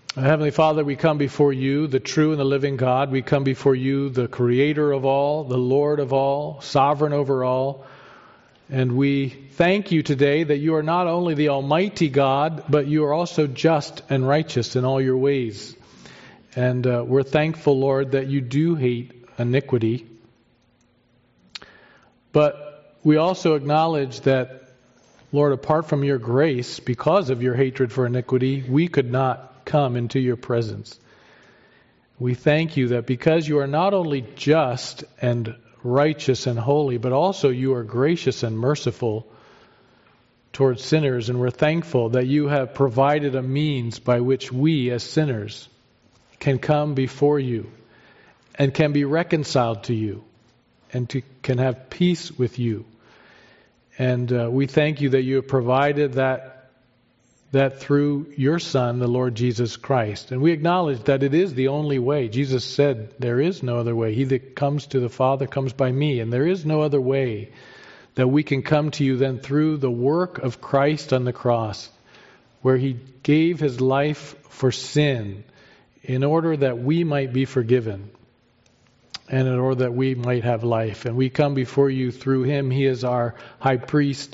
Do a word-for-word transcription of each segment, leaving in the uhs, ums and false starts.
Heavenly Father, we come before you, the true and the living God. We come before you, the creator of all, the Lord of all, sovereign over all. And we thank you today that you are not only the Almighty God, but you are also just and righteous in all your ways. And uh, we're thankful, Lord, that you do hate iniquity. But we also acknowledge that, Lord, apart from your grace, because of your hatred for iniquity, we could not come into your presence. We thank you that because you are not only just and righteous and holy, but also you are gracious and merciful towards sinners, and we're thankful that you have provided a means by which we as sinners can come before you and can be reconciled to you and to, can have peace with you. And uh, we thank you that you have provided that that through your Son, the Lord Jesus Christ. And we acknowledge that it is the only way. Jesus said, there is no other way. He that comes to the Father comes by me. And there is no other way that we can come to you than through the work of Christ on the cross, where he gave his life for sin in order that we might be forgiven and in order that we might have life. And we come before you through him. He is our high priest.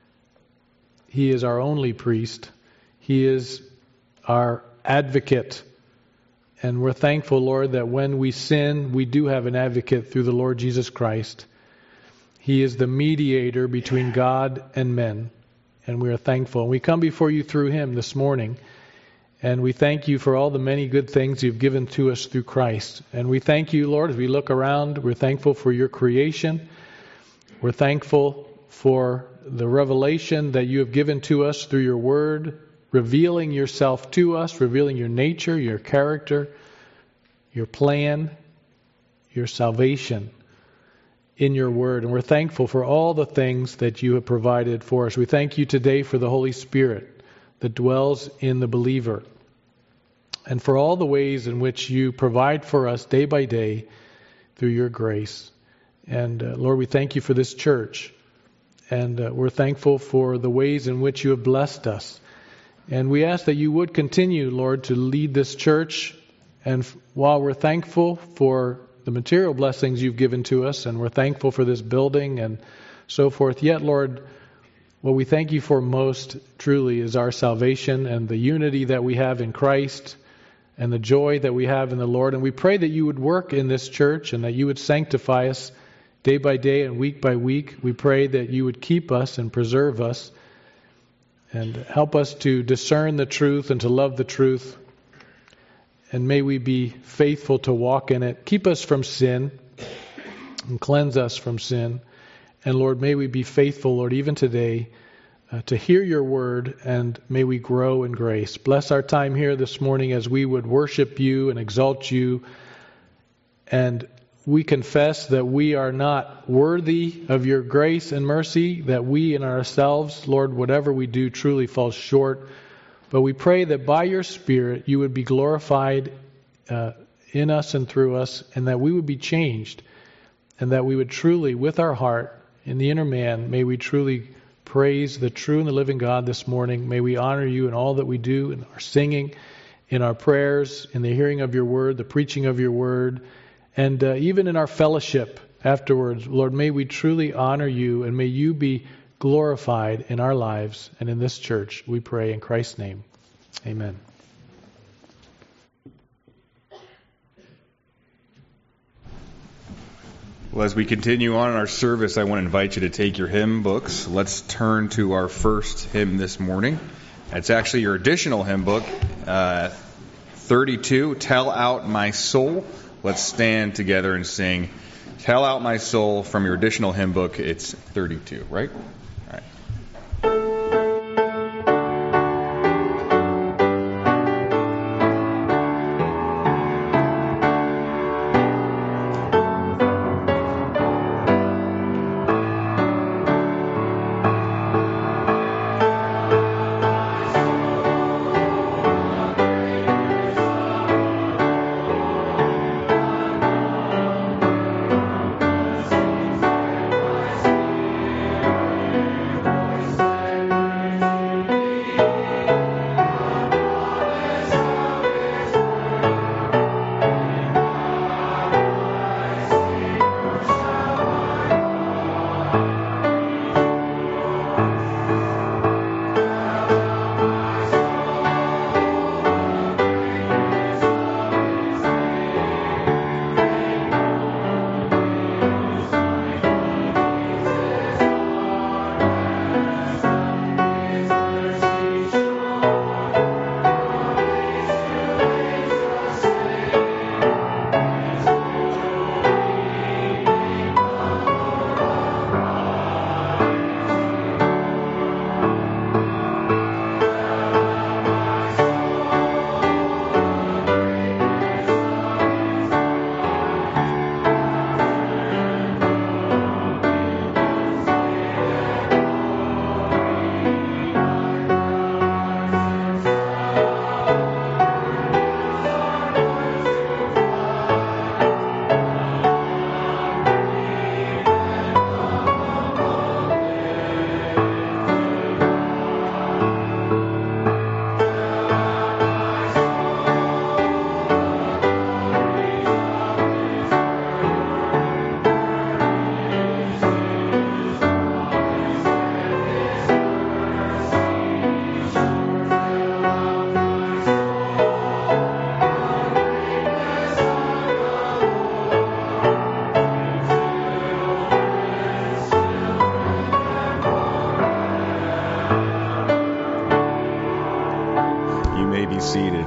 He is our only priest. He is our advocate. And we're thankful, Lord, that when we sin, we do have an advocate through the Lord Jesus Christ. He is the mediator between God and men. And we are thankful. And we come before you through him this morning. And we thank you for all the many good things you've given to us through Christ. And we thank you, Lord, as we look around, we're thankful for your creation. We're thankful for the revelation that you have given to us through your word, revealing yourself to us, revealing your nature, your character, your plan, your salvation in your word. And we're thankful for all the things that you have provided for us. We thank you today for the Holy Spirit that dwells in the believer, and for all the ways in which you provide for us day by day through your grace. And uh, Lord, we thank you for this church. And uh, we're thankful for the ways in which you have blessed us. And we ask that you would continue, Lord, to lead this church. And f- while we're thankful for the material blessings you've given to us, and we're thankful for this building and so forth, yet, Lord, what we thank you for most truly is our salvation and the unity that we have in Christ and the joy that we have in the Lord. And we pray that you would work in this church and that you would sanctify us day by day and week by week. We pray that you would keep us and preserve us and help us to discern the truth and to love the truth. And may we be faithful to walk in it. Keep us from sin and cleanse us from sin. And Lord, may we be faithful, Lord, even today uh, to hear your word, and may we grow in grace. Bless our time here this morning as we would worship you and exalt you. And we confess that we are not worthy of your grace and mercy, that we in ourselves, Lord, whatever we do truly falls short. But we pray that by your Spirit you would be glorified uh, in us and through us, and that we would be changed, and that we would truly, with our heart, in the inner man, may we truly praise the true and the living God this morning. May we honor you in all that we do, in our singing, in our prayers, in the hearing of your word, the preaching of your word, and uh, even in our fellowship afterwards. Lord, may we truly honor you, and may you be glorified in our lives and in this church. We pray in Christ's name. Amen. Well, as we continue on in our service, I want to invite you to take your hymn books. Let's turn to our first hymn this morning. It's actually your additional hymn book, uh, thirty-two, Tell Out My Soul. Let's stand together and sing Tell Out My Soul from your additional hymn book. It's thirty-two, right? All right. may be seated.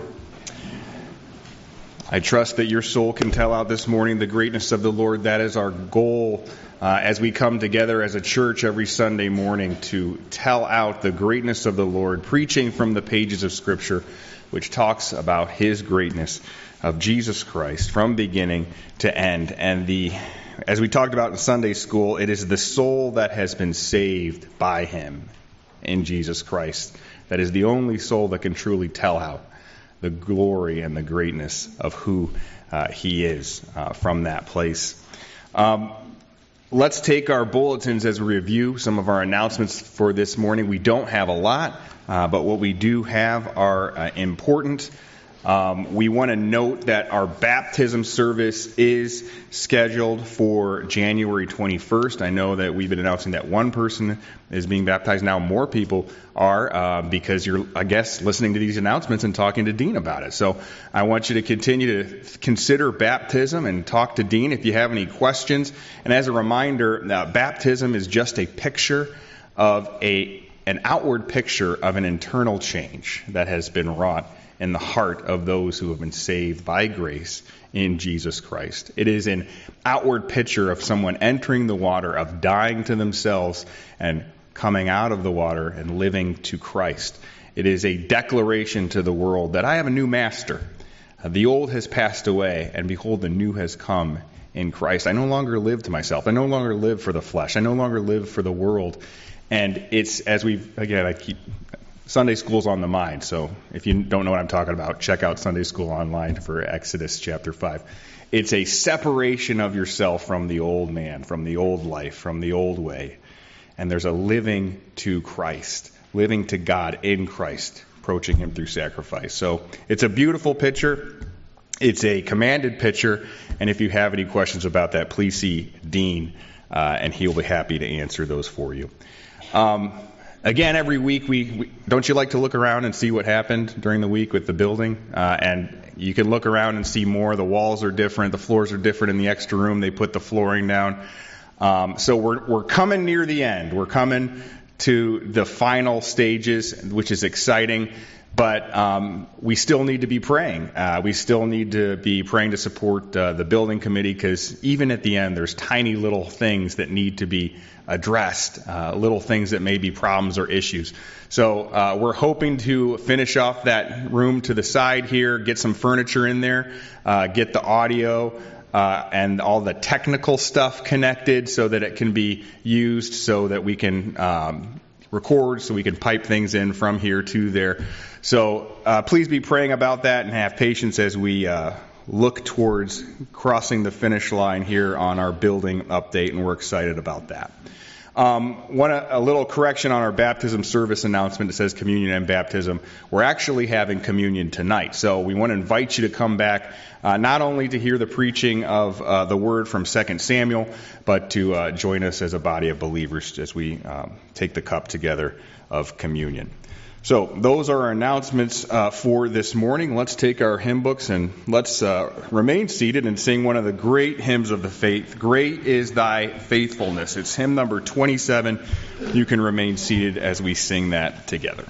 I trust that your soul can tell out this morning the greatness of the Lord. That is our goal uh, as we come together as a church every Sunday morning to tell out the greatness of the Lord, preaching from the pages of Scripture, which talks about His greatness of Jesus Christ from beginning to end. And the, as we talked about in Sunday school, it is the soul that has been saved by Him in Jesus Christ that is the only soul that can truly tell out the glory and the greatness of who uh, He is uh, from that place. Um, let's take our bulletins as we review some of our announcements for this morning. We don't have a lot, uh, but what we do have are uh, important. Um, we want to note that our baptism service is scheduled for January twenty-first. I know that we've been announcing that one person is being baptized. Now more people are uh, because you're, I guess, listening to these announcements and talking to Dean about it. So I want you to continue to consider baptism and talk to Dean if you have any questions. And as a reminder, uh, baptism is just a picture of a an outward picture of an internal change that has been wrought in the heart of those who have been saved by grace in Jesus Christ. It is an outward picture of someone entering the water, of dying to themselves and coming out of the water and living to Christ. It is a declaration to the world that I have a new master. The old has passed away, and behold, the new has come in Christ. I no longer live to myself. I no longer live for the flesh. I no longer live for the world. And it's, as we've, again, I keep... Sunday school's on the mind, so if you don't know what I'm talking about, check out Sunday School online for Exodus chapter five. It's a separation of yourself from the old man, from the old life, from the old way. And there's a living to Christ, living to God in Christ, approaching Him through sacrifice. So it's a beautiful picture. It's a commanded picture. And if you have any questions about that, please see Dean, uh, and he'll be happy to answer those for you. Um, Again, every week, we, we don't you like to look around and see what happened during the week with the building? Uh, and you can look around and see more. The walls are different. The floors are different in the extra room. They put the flooring down. Um, so we're we're coming near the end. We're coming to the final stages, which is exciting. But um, we still need to be praying. Uh, we still need to be praying to support uh, the building committee, because even at the end, there's tiny little things that need to be addressed, uh, little things that may be problems or issues. So uh, we're hoping to finish off that room to the side here, get some furniture in there, uh, get the audio uh, and all the technical stuff connected so that it can be used, so that we can um, record, so we can pipe things in from here to there. So uh, please be praying about that and have patience as we uh, look towards crossing the finish line here on our building update, and we're excited about that. Um, one a little correction on our baptism service announcement. It says communion and baptism. We're actually having communion tonight, so we want to invite you to come back, uh, not only to hear the preaching of uh, the word from Second Samuel, but to uh, join us as a body of believers as we um, take the cup together of communion. So those are our announcements uh, for this morning. Let's take our hymn books and let's uh, remain seated and sing one of the great hymns of the faith. Great is Thy faithfulness. It's hymn number twenty-seven. You can remain seated as we sing that together.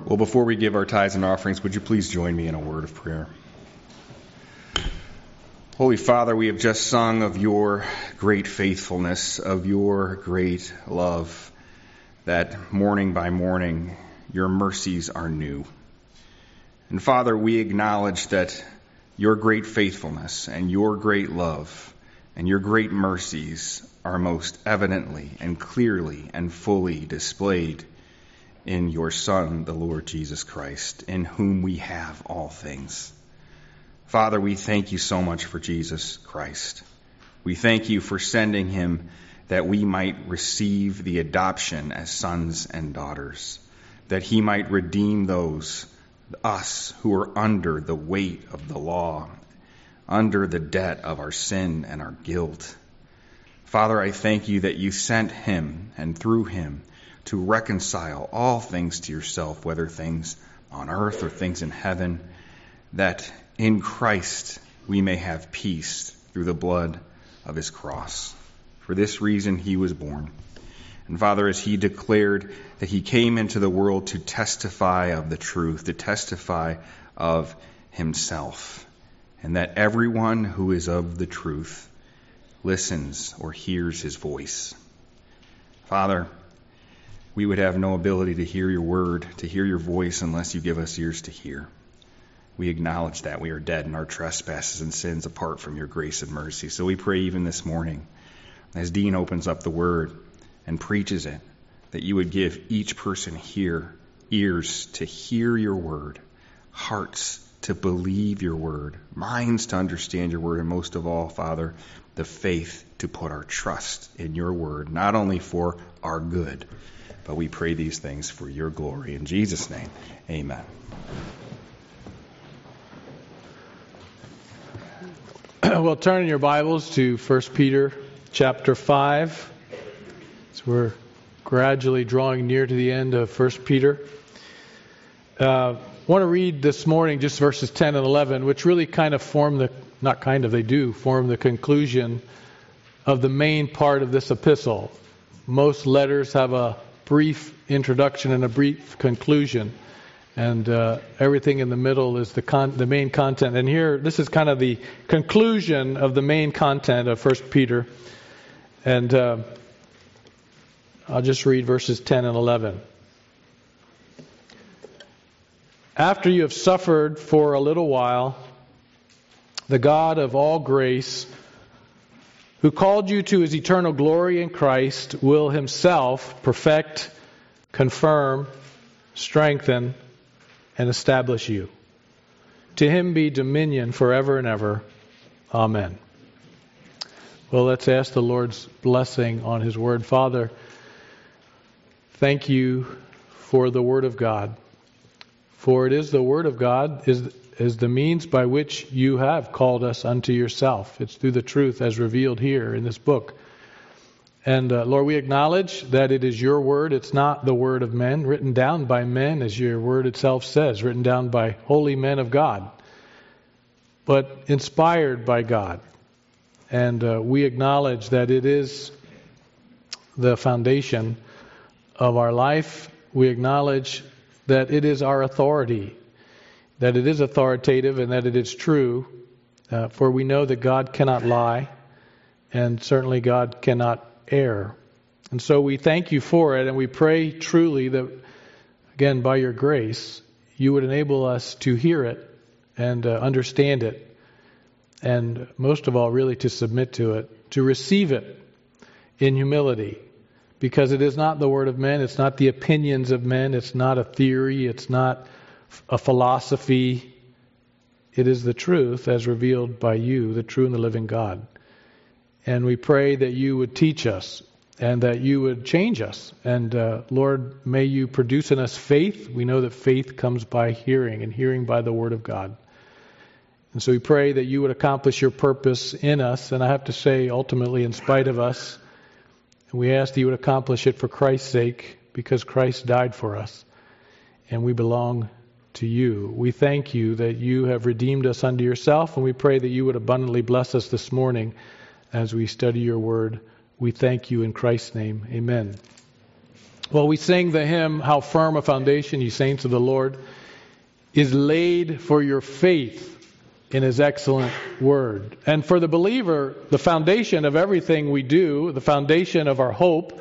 Well, before we give our tithes and offerings, would you please join me in a word of prayer? Holy Father, we have just sung of your great faithfulness, of your great love, that morning by morning your mercies are new. And Father, we acknowledge that your great faithfulness and your great love and your great mercies are most evidently and clearly and fully displayed in your Son, the Lord Jesus Christ, in whom we have all things. Father, we thank you so much for Jesus Christ. We thank you for sending him that we might receive the adoption as sons and daughters, that he might redeem those, us, who are under the weight of the law, under the debt of our sin and our guilt. Father, I thank you that you sent him, and through him, to reconcile all things to yourself, whether things on earth or things in heaven, that in Christ we may have peace through the blood of his cross. For this reason he was born. And Father, as he declared that he came into the world to testify of the truth, to testify of himself, and that everyone who is of the truth listens or hears his voice. Father, we would have no ability to hear your word, to hear your voice, unless you give us ears to hear. We acknowledge that we are dead in our trespasses and sins apart from your grace and mercy. So we pray even this morning, as Dean opens up the word and preaches it, that you would give each person here ears to hear your word, hearts to believe your word, minds to understand your word, and most of all, Father, the faith to put our trust in your word, not only for our good, but we pray these things for your glory. In Jesus' name, amen. Well, turn in your Bibles to First Peter chapter five. So we're gradually drawing near to the end of First Peter. Uh, I want to read this morning just verses ten and eleven, which really kind of form the, not kind of, they do form the conclusion of the main part of this epistle. Most letters have a brief introduction and a brief conclusion. And uh, everything in the middle is the con- the main content. And here, this is kind of the conclusion of the main content of First Peter. And uh, I'll just read verses ten and eleven. After you have suffered for a little while, the God of all grace, who called you to his eternal glory in Christ, will himself perfect, confirm, strengthen, and establish you. To him be dominion forever and ever. Amen. Well, let's ask the Lord's blessing on his word. Father, thank you for the word of God. For it is the word of God, is, is the means by which you have called us unto yourself. It's through the truth as revealed here in this book. And uh, Lord, we acknowledge that it is your word. It's not the word of men, written down by men, as your word itself says, written down by holy men of God, but inspired by God. And uh, we acknowledge that it is the foundation of our life. We acknowledge that it is our authority, that it is authoritative, and that it is true. Uh, for we know that God cannot lie, and certainly God cannot err. And so we thank you for it, and we pray truly that, again, by your grace, you would enable us to hear it and uh, understand it, and most of all, really to submit to it, to receive it in humility, because it is not the word of men, it's not the opinions of men, it's not a theory, it's not a philosophy. It is the truth as revealed by you, the true and the living God. And we pray that you would teach us and that you would change us. And uh, Lord, may you produce in us faith. We know that faith comes by hearing, and hearing by the word of God. And so we pray that you would accomplish your purpose in us. And I have to say, ultimately, in spite of us, we ask that you would accomplish it for Christ's sake, because Christ died for us. And we belong to you. We thank you that you have redeemed us unto yourself. And we pray that you would abundantly bless us this morning as we study your word. We thank you in Christ's name. Amen. Well, we sing the hymn, "How Firm a Foundation, Ye Saints of the Lord, is laid for your faith in His excellent Word." And for the believer, the foundation of everything we do, the foundation of our hope,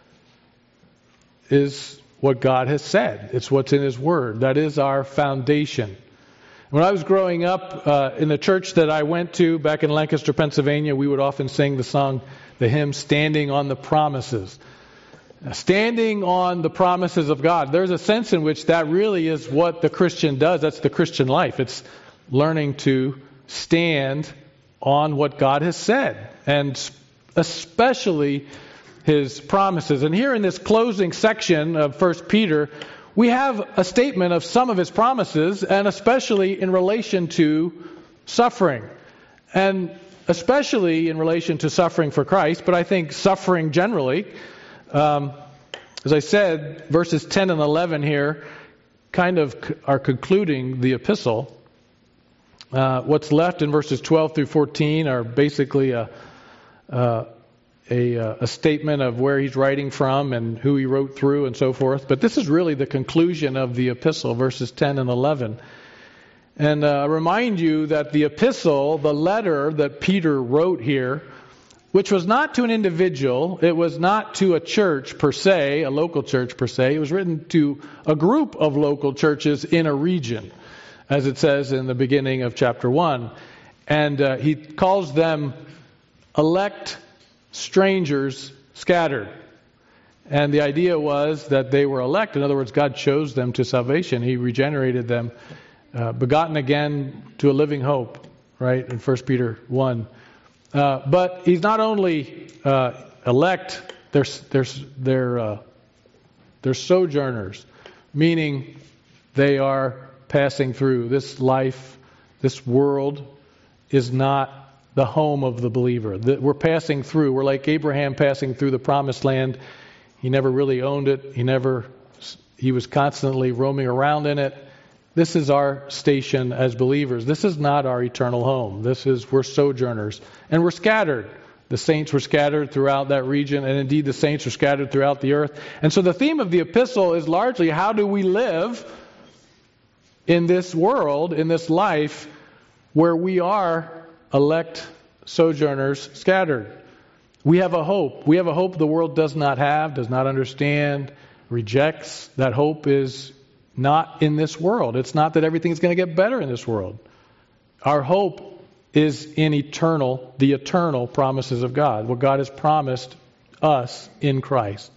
is what God has said. It's what's in His Word. That is our foundation. When I was growing up uh, in the church that I went to back in Lancaster, Pennsylvania, we would often sing the song, the hymn, "Standing on the Promises." Standing on the promises of God. There's a sense in which that really is what the Christian does. That's the Christian life. It's learning to stand on what God has said, and especially His promises. And here in this closing section of First Peter, we have a statement of some of His promises, and especially in relation to suffering. And especially in relation to suffering for Christ, but I think suffering generally. Um, as I said, verses ten and eleven here kind of are concluding the epistle. Uh, what's left in verses twelve through fourteen are basically a, uh, a, a statement of where he's writing from and who he wrote through and so forth. But this is really the conclusion of the epistle, verses ten and eleven. And uh, I remind you that the epistle, the letter that Peter wrote here, which was not to an individual, it was not to a church per se, a local church per se. It was written to a group of local churches in a region, as it says in the beginning of chapter one. And uh, he calls them elect strangers scattered. And the idea was that they were elect. In other words, God chose them to salvation. He regenerated them, uh, begotten again to a living hope, right, in First Peter one. Uh, but he's not only uh, elect, they're, they're, they're, uh, they're sojourners, meaning they are passing through. This life, this world is not the home of the believer. We're passing through. We're like Abraham passing through the promised land. He never really owned it. He never, he was constantly roaming around in it. This is our station as believers. This is not our eternal home. This is, we're sojourners. And we're scattered. The saints were scattered throughout that region, and indeed the saints were scattered throughout the earth. And so the theme of the epistle is largely, how do we live in this world, in this life, where we are elect sojourners scattered? We have a hope. We have a hope the world does not have, does not understand, rejects. That hope is not in this world. It's not that everything's going to get better in this world. Our hope is in eternal, the eternal promises of God, what God has promised us in Christ,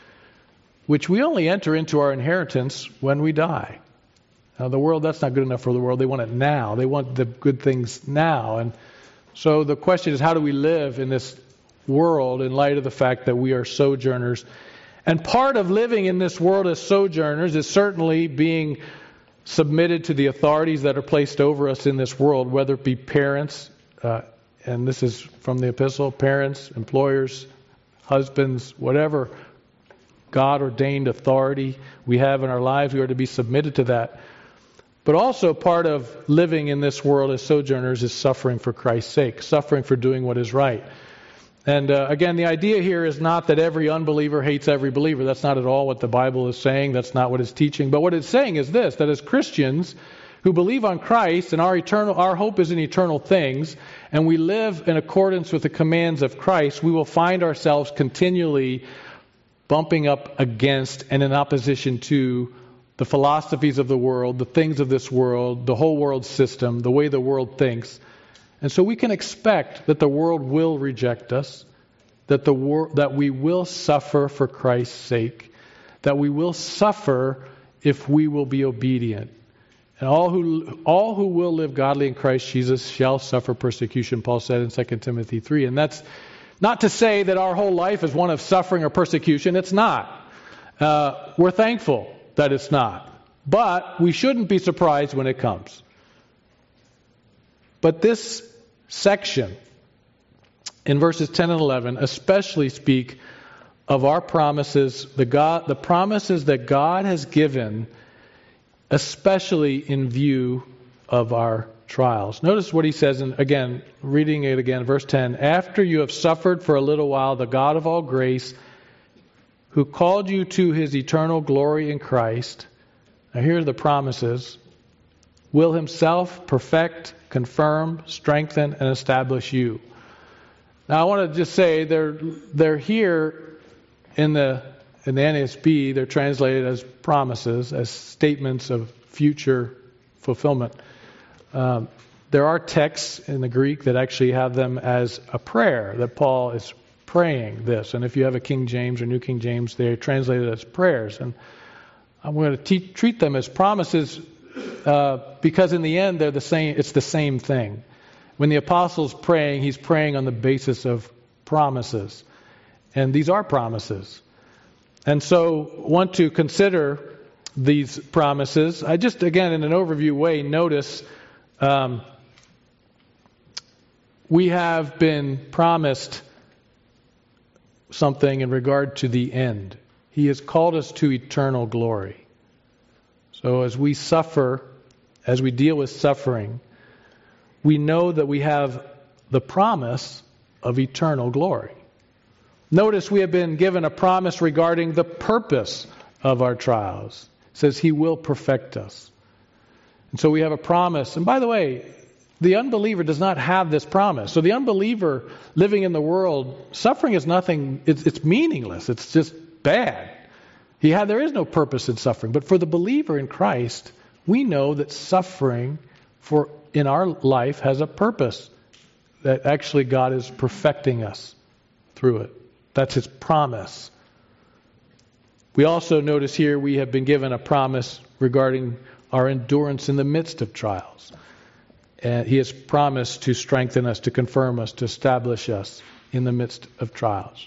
which we only enter into our inheritance when we die. Now, the world, that's not good enough for the world. They want it now. They want the good things now. And so the question is, how do we live in this world in light of the fact that we are sojourners? And part of living in this world as sojourners is certainly being submitted to the authorities that are placed over us in this world, whether it be parents, uh, and this is from the epistle, parents, employers, husbands, whatever God-ordained authority we have in our lives, we are to be submitted to that. But also part of living in this world as sojourners is suffering for Christ's sake, suffering for doing what is right. And uh, again, the idea here is not that every unbeliever hates every believer. That's not at all what the Bible is saying. That's not what it's teaching. But what it's saying is this, that as Christians who believe on Christ and our eternal, our hope is in eternal things, and we live in accordance with the commands of Christ, we will find ourselves continually bumping up against and in opposition to the philosophies of the world, the things of this world, the whole world system, the way the world thinks. And so we can expect that the world will reject us, that the wor- that we will suffer for Christ's sake, that we will suffer if we will be obedient. And all who all who will live godly in Christ Jesus shall suffer persecution, Paul said in Second Timothy three. And that's not to say that our whole life is one of suffering or persecution. It's not. Uh, we're thankful that it's not. But we shouldn't be surprised when it comes. But this section in verses ten and eleven especially speak of our promises, the God, the promises that God has given, especially in view of our trials. Notice what he says, and again, reading it again, verse ten, after you have suffered for a little while, the God of all grace, who called you to his eternal glory in Christ. Now here are the promises. Will himself perfect, confirm, strengthen, and establish you. Now I want to just say they're they're here in the in the N A S B. They're translated as promises, as statements of future fulfillment. Um, there are texts in the Greek that actually have them as a prayer, that Paul is praying this. And if you have a King James or New King James, they're translated as prayers. And I'm going to te- treat them as promises uh, because in the end they're the same. It's the same thing. When the apostle's praying, he's praying on the basis of promises. And these are promises. And so I want to consider these promises. I just, again, in an overview way, notice um, we have been promised something in regard to the end. He has called us to eternal glory. So as we suffer, as we deal with suffering, we know that we have the promise of eternal glory. Notice we have been given a promise regarding the purpose of our trials. It says he will perfect us. And so we have a promise. And by the way, the unbeliever does not have this promise. So the unbeliever living in the world, suffering is nothing, it's, it's meaningless. It's just bad. He had, there is no purpose in suffering. But for the believer in Christ, we know that suffering for in our life has a purpose. That actually God is perfecting us through it. That's his promise. We also notice here we have been given a promise regarding our endurance in the midst of trials. And he has promised to strengthen us, to confirm us, to establish us in the midst of trials.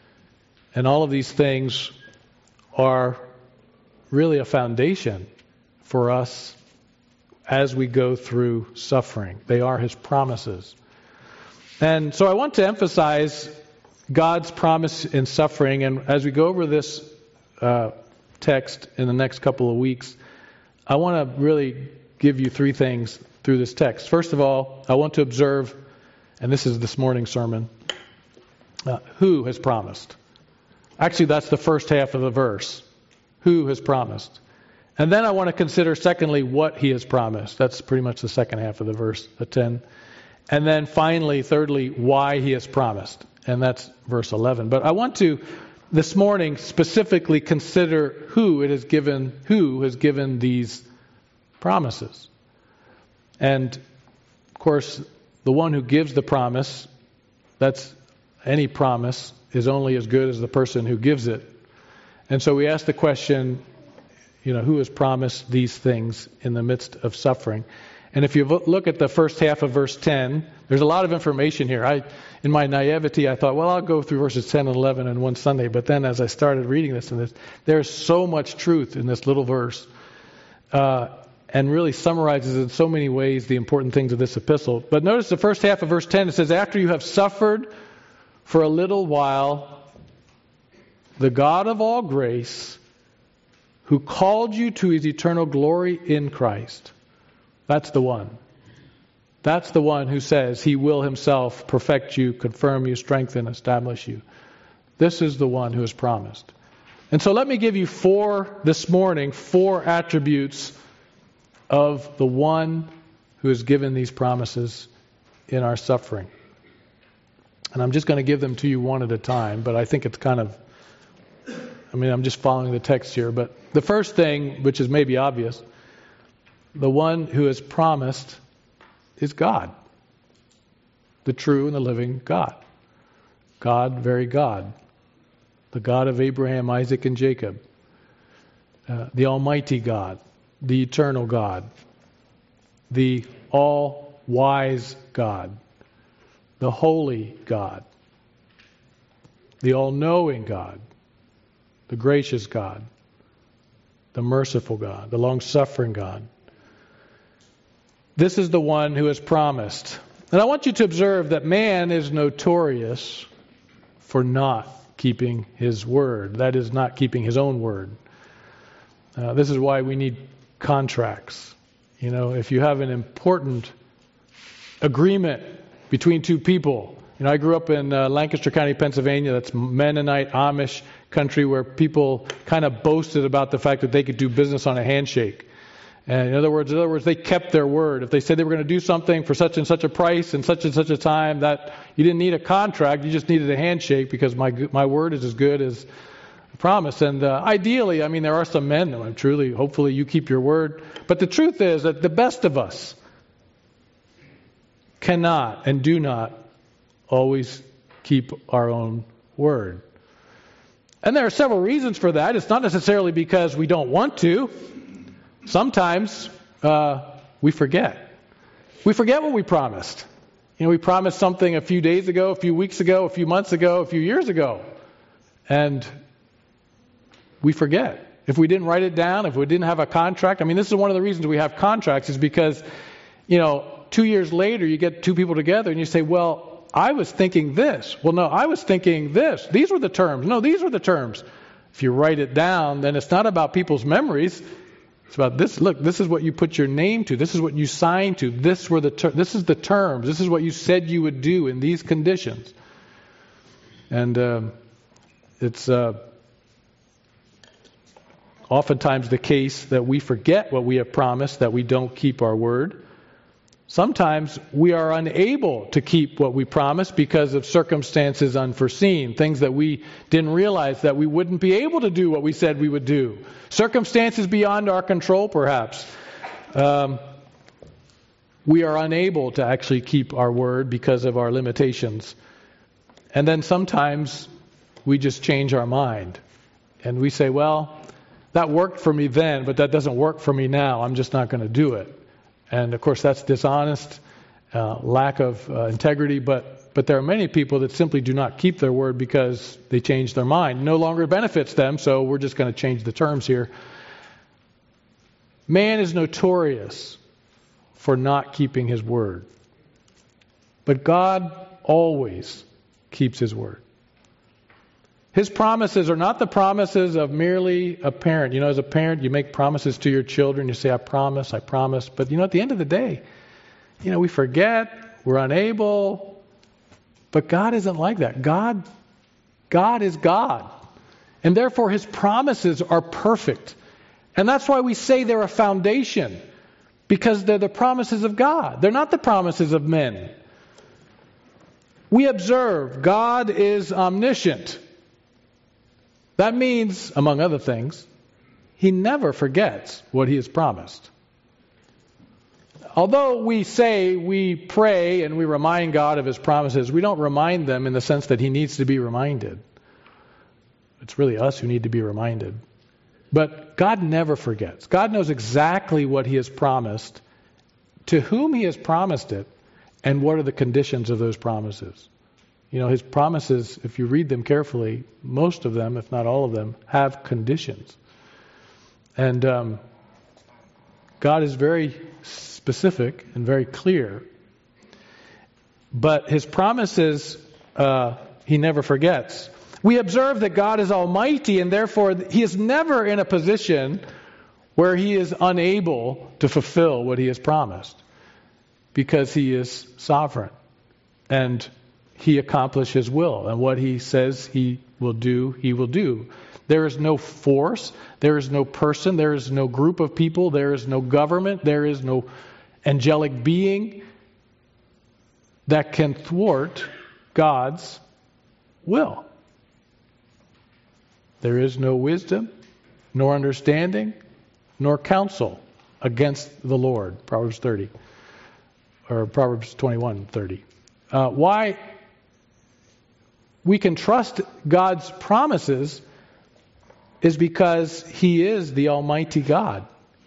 And all of these things are really a foundation for us as we go through suffering. They are his promises. And so I want to emphasize God's promise in suffering. And as we go over this uh, text in the next couple of weeks, I want to really give you three things through this text. First of all, I want to observe, and this is this morning's sermon, uh, who has promised. Actually, that's the first half of the verse. Who has promised? And then I want to consider, secondly, what he has promised. That's pretty much the second half of the verse, the ten. And then finally, thirdly, why he has promised. And that's verse eleven. But I want to, this morning, specifically consider who it has given, who has given these promises. And, of course, the one who gives the promise, that's any promise, is only as good as the person who gives it. And so we ask the question, you know, who has promised these things in the midst of suffering? And if you look at the first half of verse ten, there's a lot of information here. I, in my naivety, I thought, well, I'll go through verses ten and eleven in one Sunday. But then as I started reading this, and this there's so much truth in this little verse. Uh, and really summarizes in so many ways the important things of this epistle. But notice the first half of verse ten, it says, after you have suffered for a little while, the God of all grace, who called you to his eternal glory in Christ. That's the one. That's the one who says he will himself perfect you, confirm you, strengthen, establish you. This is the one who has promised. And so let me give you four, this morning, four attributes of the one who has given these promises in our suffering. And I'm just going to give them to you one at a time, but I think it's kind of, I mean, I'm just following the text here. But the first thing, which is maybe obvious, the one who has promised is God. The true and the living God. God, very God. The God of Abraham, Isaac, and Jacob. Uh, the Almighty God. The eternal God. The all-wise God. The holy God. The all-knowing God. The gracious God. The merciful God. The long-suffering God. This is the one who has promised. And I want you to observe that man is notorious for not keeping his word. That is, not keeping his own word. Uh, this is why we need contracts. You know, if you have an important agreement between two people. You know, I grew up in uh, Lancaster County, Pennsylvania. That's Mennonite, Amish country where people kind of boasted about the fact that they could do business on a handshake. And in other words, in other words, they kept their word. If they said they were going to do something for such and such a price and such and such a time, that you didn't need a contract, you just needed a handshake because my my word is as good as a promise. And uh, ideally, I mean, there are some men that truly, hopefully, you keep your word. But the truth is that the best of us cannot and do not always keep our own word. And there are several reasons for that. It's not necessarily because we don't want to. Sometimes uh, we forget. We forget what we promised. You know, we promised something a few days ago, a few weeks ago, a few months ago, a few years ago. And we forget. If we didn't write it down, if we didn't have a contract. I mean, this is one of the reasons we have contracts is because, you know, two years later you get two people together and you say, well, I was thinking this. Well, no, I was thinking this. These were the terms. No, these were the terms. If you write it down, then it's not about people's memories. It's about this. Look, this is what you put your name to. This is what you signed to. This were the ter- This is the terms. This is what you said you would do in these conditions. And uh, it's uh, oftentimes the case that we forget what we have promised, that we don't keep our word. Sometimes we are unable to keep what we promised because of circumstances unforeseen, things that we didn't realize that we wouldn't be able to do what we said we would do. Circumstances beyond our control, perhaps. Um, we are unable to actually keep our word because of our limitations. And then sometimes we just change our mind. And we say, well, that worked for me then, but that doesn't work for me now. I'm just not going to do it. And, of course, that's dishonest, uh, lack of uh, integrity. But, but there are many people that simply do not keep their word because they change their mind. No longer benefits them, so we're just going to change the terms here. Man is notorious for not keeping his word. But God always keeps his word. His promises are not the promises of merely a parent. You know, as a parent, you make promises to your children. You say, I promise, I promise. But, you know, at the end of the day, you know, we forget, we're unable. But God isn't like that. God, God is God. And therefore, his promises are perfect. And that's why we say they're a foundation. Because they're the promises of God. They're not the promises of men. We observe God is omniscient. That means, among other things, he never forgets what he has promised. Although we say we pray and we remind God of his promises, we don't remind them in the sense that he needs to be reminded. It's really us who need to be reminded. But God never forgets. God knows exactly what he has promised, to whom he has promised it, and what are the conditions of those promises. You know, his promises, if you read them carefully, most of them, if not all of them, have conditions. And um, God is very specific and very clear. But his promises, uh, he never forgets. We observe that God is almighty, and therefore he is never in a position where he is unable to fulfill what he has promised, because he is sovereign. And he accomplishes his will, and what he says he will do, he will do. There is no force, there is no person, there is no group of people, there is no government, there is no angelic being that can thwart God's will. There is no wisdom, nor understanding, nor counsel against the Lord. Proverbs thirty, or Proverbs twenty-one thirty. Uh, why we can trust God's promises is because he is the Almighty God.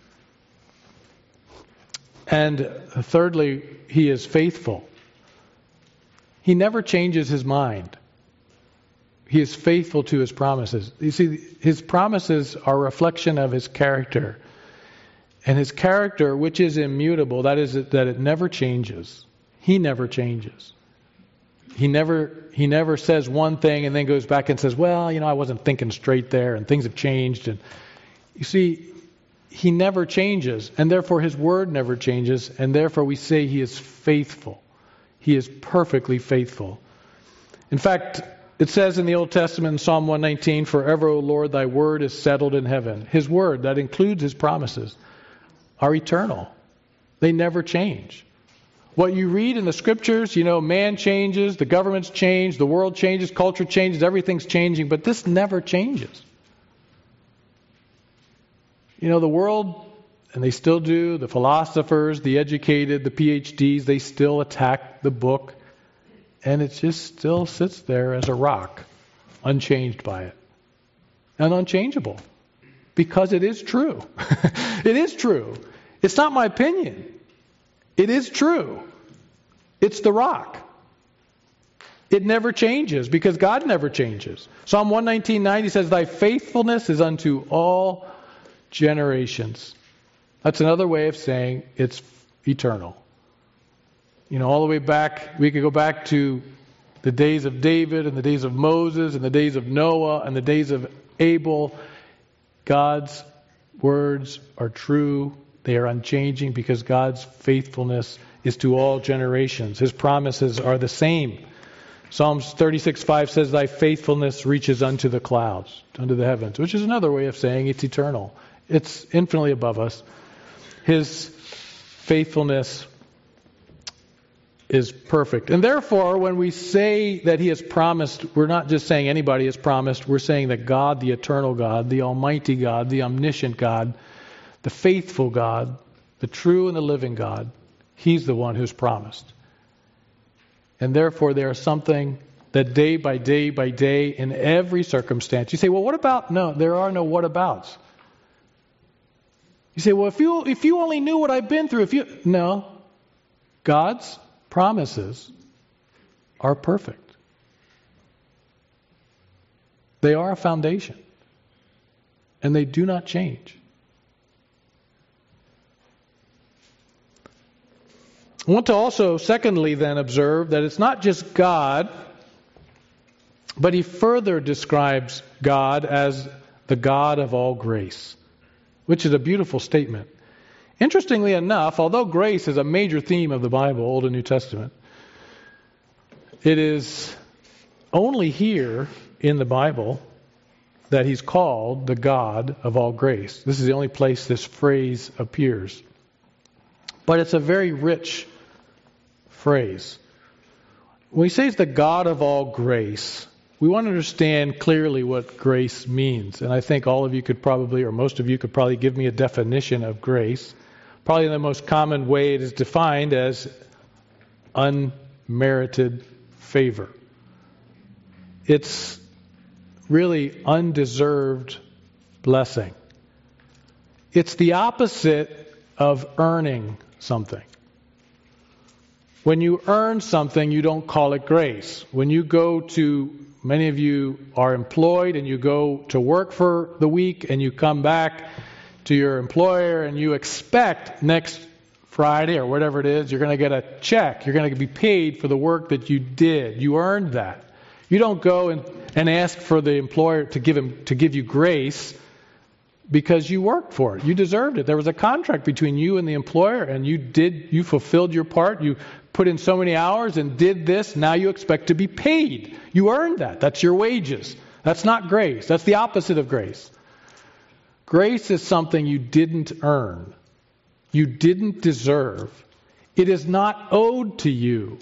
And thirdly, he is faithful. He never changes his mind. He is faithful to his promises. You see, his promises are a reflection of his character. And his character, which is immutable, that is, that it never changes. He never changes. He never he never says one thing and then goes back and says, well, you know, I wasn't thinking straight there and things have changed. And you see, he never changes, and therefore his word never changes, and therefore we say he is faithful. He is perfectly faithful. In fact, it says in the Old Testament in Psalm one nineteen, forever, O Lord, thy word is settled in heaven. His word, that includes his promises, are eternal. They never change. What you read in the scriptures, you know, man changes, the governments change, the world changes, culture changes, everything's changing, but this never changes. You know, the world, and they still do, the philosophers, the educated, the P H Ds, they still attack the book, and it just still sits there as a rock, unchanged by it, and unchangeable, because it is true. It is true. It's not my opinion. It is true. It's the rock. It never changes because God never changes. Psalm one nineteen ninety says, thy faithfulness is unto all generations. That's another way of saying it's eternal. You know, all the way back, we could go back to the days of David and the days of Moses and the days of Noah and the days of Abel. God's words are true. They are unchanging because God's faithfulness is to all generations. His promises are the same. Psalms thirty-six five says, thy faithfulness reaches unto the clouds, unto the heavens, which is another way of saying it's eternal. It's infinitely above us. His faithfulness is perfect. And therefore, when we say that he has promised, we're not just saying anybody has promised. We're saying that God, the eternal God, the almighty God, the omniscient God, the faithful God, the true and the living God, he's the one who's promised. And therefore, there is something that day by day by day, in every circumstance, you say, well, what about? No, there are no what abouts. You say, well, if you if you only knew what I've been through, if you no, God's promises are perfect. They are a foundation, and they do not change. I want to also, secondly, then observe that it's not just God, but he further describes God as the God of all grace, which is a beautiful statement. Interestingly enough, although grace is a major theme of the Bible, Old and New Testament, it is only here in the Bible that he's called the God of all grace. This is the only place this phrase appears. But it's a very rich phrase. When he says the God of all grace, we want to understand clearly what grace means. And I think all of you could probably, or most of you could probably give me a definition of grace. Probably the most common way it is defined as unmerited favor. It's really undeserved blessing. It's the opposite of earning something. When you earn something, you don't call it grace. When you go to, many of you are employed and you go to work for the week and you come back to your employer and you expect next Friday or whatever it is, you're going to get a check. You're going to be paid for the work that you did. You earned that. You don't go and, and ask for the employer to give him to give you grace because you worked for it. You deserved it. There was a contract between you and the employer, and you did you fulfilled your part. You put in so many hours and did this. Now you expect to be paid. You earned that. That's your wages. That's not grace. That's the opposite of grace. Grace is something you didn't earn. You didn't deserve. It is not owed to you.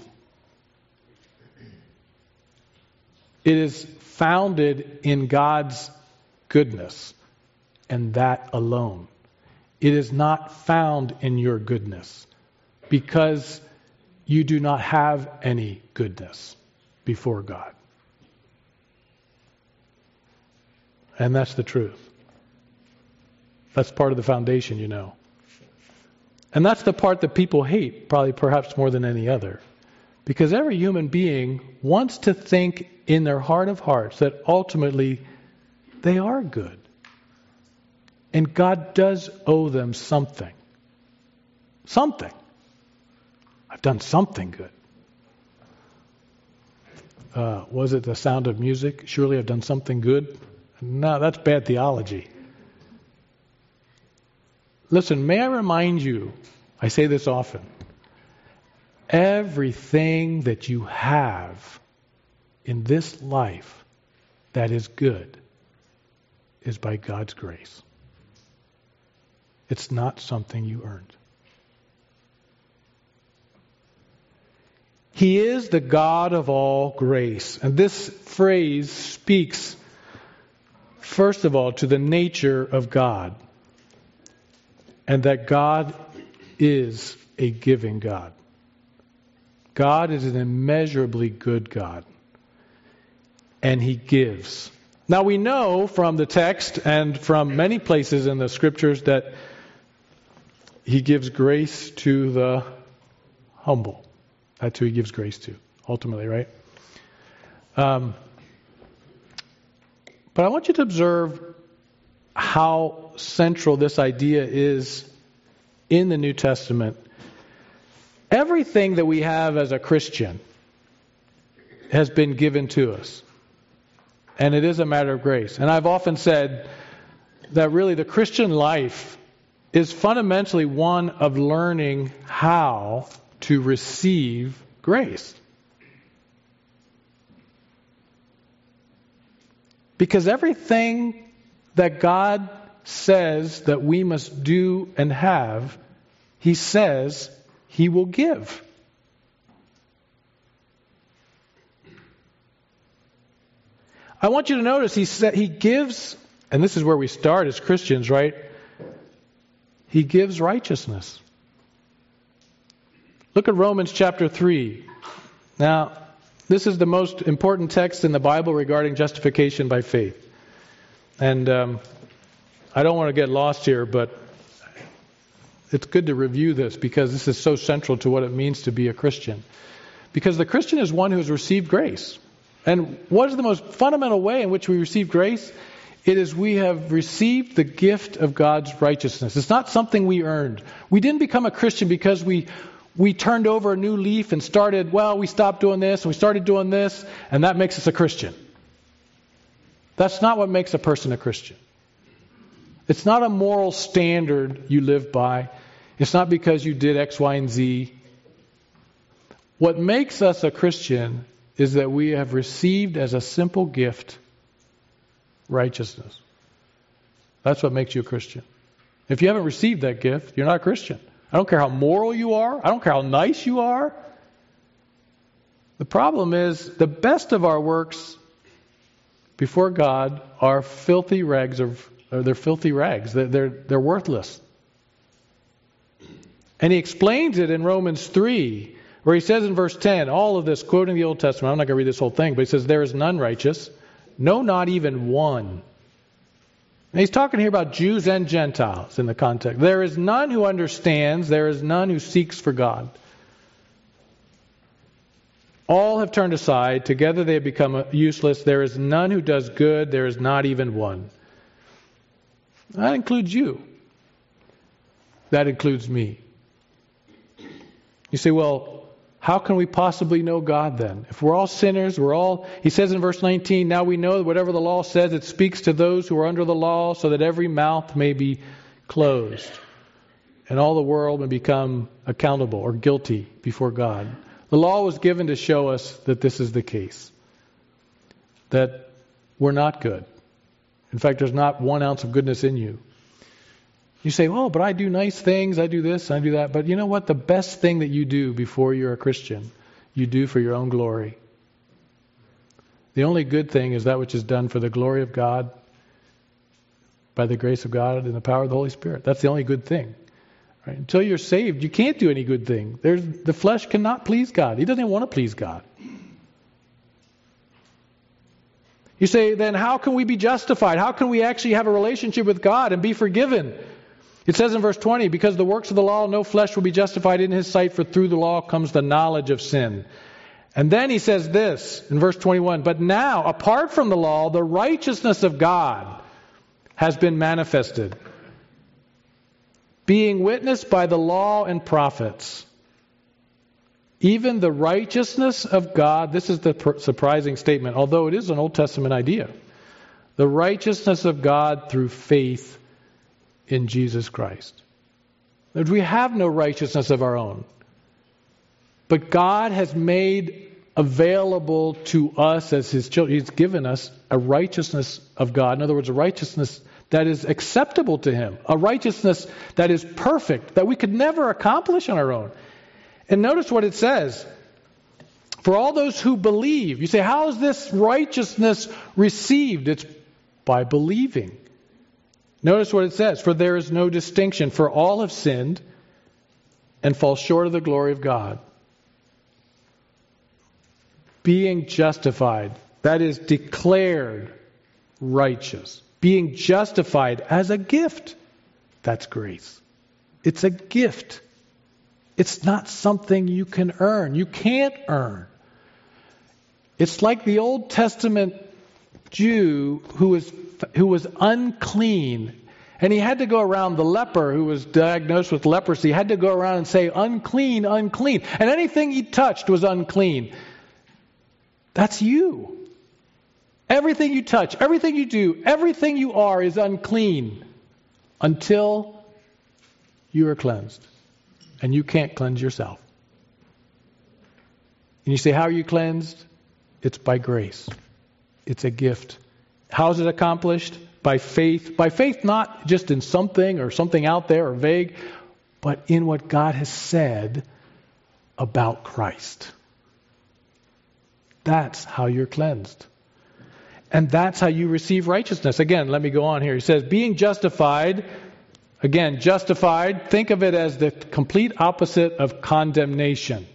It is founded in God's goodness, and that alone. It is not found in your goodness, because you do not have any goodness before God. And that's the truth. That's part of the foundation, you know. And that's the part that people hate, probably perhaps more than any other. Because every human being wants to think in their heart of hearts that ultimately they are good. And God does owe them something. Something. I've done something good. Uh, was it The Sound of Music? Surely I've done something good? No, that's bad theology. Listen, may I remind you, I say this often, everything that you have in this life that is good is by God's grace. It's not something you earned. He is the God of all grace. And this phrase speaks, first of all, to the nature of God. And that God is a giving God. God is an immeasurably good God. And He gives. Now we know from the text and from many places in the Scriptures that He gives grace to the humble. That's who He gives grace to, ultimately, right? Um, but I want you to observe how central this idea is in the New Testament. Everything that we have as a Christian has been given to us. And it is a matter of grace. And I've often said that really the Christian life is fundamentally one of learning how to receive grace. Because everything that God says that we must do and have, He says He will give. I want you to notice He said He gives, and this is where we start as Christians, right? He gives righteousness. Look at Romans chapter three. Now, this is the most important text in the Bible regarding justification by faith. And um, I don't want to get lost here, but it's good to review this because this is so central to what it means to be a Christian. Because the Christian is one who has received grace. And what is the most fundamental way in which we receive grace? It is we have received the gift of God's righteousness. It's not something we earned. We didn't become a Christian because we we turned over a new leaf and started, well, we stopped doing this and we started doing this, and that makes us a Christian. That's not what makes a person a Christian. It's not a moral standard you live by. It's not because you did X, Y, and Z. What makes us a Christian is that we have received as a simple gift righteousness. That's what makes you a Christian. If you haven't received that gift, you're not a Christian. I don't care how moral you are. I don't care how nice you are. The problem is the best of our works before God are filthy rags of or they're filthy rags. They're, they're, they're worthless. And He explains it in Romans three, where He says in verse ten, all of this, quoting the Old Testament, I'm not going to read this whole thing, but He says, there is none righteous, no, not even one. And He's talking here about Jews and Gentiles in the context. There is none who understands, there is none who seeks for God. All have turned aside, together they have become useless. There is none who does good, there is not even one. That includes you. That includes me. You say, well, how can we possibly know God then? If we're all sinners, we're all, He says in verse nineteen, now we know that whatever the law says, it speaks to those who are under the law so that every mouth may be closed and all the world may become accountable or guilty before God. The law was given to show us that this is the case, that we're not good. In fact, there's not one ounce of goodness in you. You say, oh, but I do nice things, I do this, I do that. But you know what? The best thing that you do before you're a Christian, you do for your own glory. The only good thing is that which is done for the glory of God, by the grace of God and the power of the Holy Spirit. That's the only good thing. Right? Until you're saved, you can't do any good thing. There's, the flesh cannot please God. He doesn't want to please God. You say, then how can we be justified? How can we actually have a relationship with God and be forgiven? It says in verse twenty, because the works of the law, no flesh will be justified in His sight, for through the law comes the knowledge of sin. And then He says this in verse twenty-one, but now, apart from the law, the righteousness of God has been manifested, being witnessed by the law and prophets. Even the righteousness of God, this is the surprising statement, although it is an Old Testament idea. The righteousness of God through faith in Jesus Christ. That we have no righteousness of our own. But God has made available to us as His children. He's given us a righteousness of God. In other words, a righteousness that is acceptable to Him. A righteousness that is perfect, that we could never accomplish on our own. And notice what it says. For all those who believe. You say, how is this righteousness received? It's by believing. Notice what it says. For there is no distinction. For all have sinned and fall short of the glory of God. Being justified. That is declared righteous. Being justified as a gift. That's grace. It's a gift. It's not something you can earn. You can't earn. It's like the Old Testament Jew who was who was unclean. And he had to go around, the leper who was diagnosed with leprosy, had to go around and say, unclean, unclean. And anything he touched was unclean. That's you. Everything you touch, everything you do, everything you are is unclean until you are cleansed. And you can't cleanse yourself. And you say, how are you cleansed? It's by grace. It's a gift. How is it accomplished? By faith. By faith not just in something or something out there or vague, but in what God has said about Christ. That's how you're cleansed. And that's how you receive righteousness. Again, let me go on here. He says, being justified, again, justified, think of it as the complete opposite of condemnation.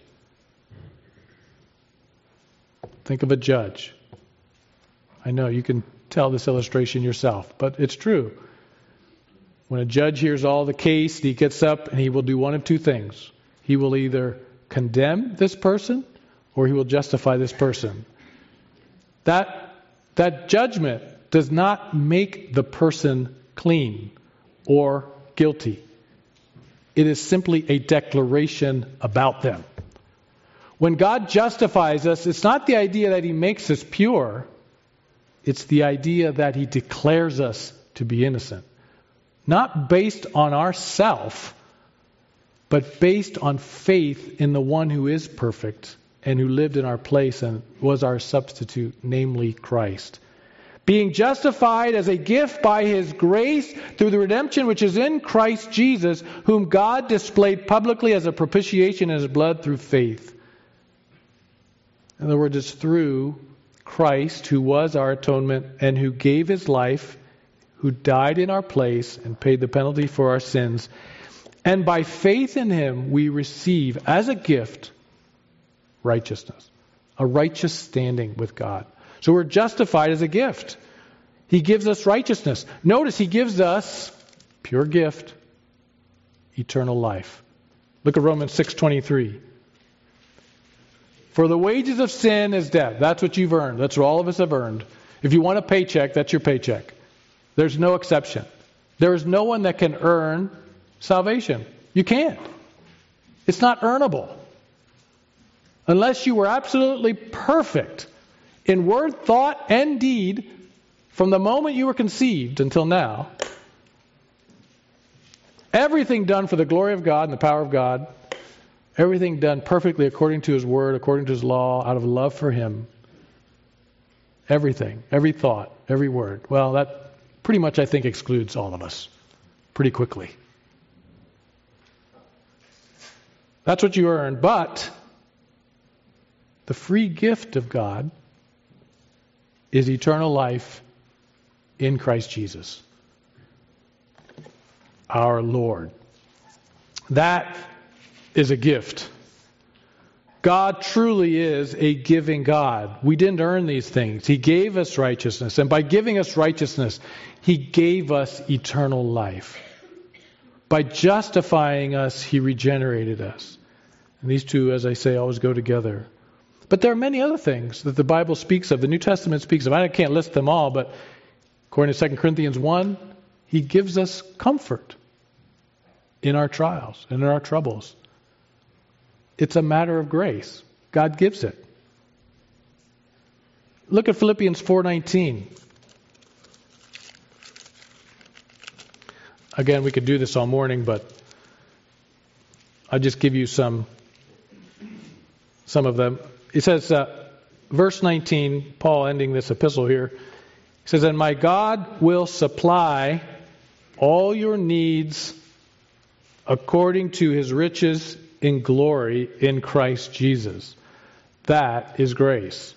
Think of a judge. I know you can tell this illustration yourself, but it's true. When a judge hears all the case, he gets up and he will do one of two things. He will either condemn this person or he will justify this person. That, that judgment does not make the person clean or guilty. It is simply a declaration about them. When God justifies us, it's not the idea that He makes us pure. It's the idea that He declares us to be innocent. Not based on ourself, but based on faith in the one who is perfect and who lived in our place and was our substitute, namely Christ. Being justified as a gift by His grace through the redemption which is in Christ Jesus, whom God displayed publicly as a propitiation in His blood through faith. In other words, it's through Christ, who was our atonement and who gave His life, who died in our place and paid the penalty for our sins. And by faith in Him, we receive as a gift righteousness, a righteous standing with God. So we're justified as a gift. He gives us righteousness. Notice He gives us, pure gift, eternal life. Look at Romans six twenty-three. For the wages of sin is death. That's what you've earned. That's what all of us have earned. If you want a paycheck, that's your paycheck. There's no exception. There is no one that can earn salvation. You can't. It's not earnable. Unless you were absolutely perfect in word, thought, and deed from the moment you were conceived until now. Everything done for the glory of God and the power of God. Everything done perfectly according to His word, according to His law, out of love for Him. Everything, every thought, every word. Well, that pretty much, I think, excludes all of us pretty quickly. That's what you earn. But the free gift of God is eternal life in Christ Jesus, our Lord. That is a gift. God truly is a giving God. We didn't earn these things. He gave us righteousness. And by giving us righteousness, He gave us eternal life. By justifying us, He regenerated us. And these two, as I say, always go together. But there are many other things that the Bible speaks of, the New Testament speaks of. I can't list them all, but according to Second Corinthians one, He gives us comfort in our trials and in our troubles. It's a matter of grace. God gives it. Look at Philippians four nineteen. Again, we could do this all morning, but I'll just give you some some of them. He says, uh, verse nineteen, Paul ending this epistle here, he says, and my God will supply all your needs according to his riches in glory in Christ Jesus. That is grace.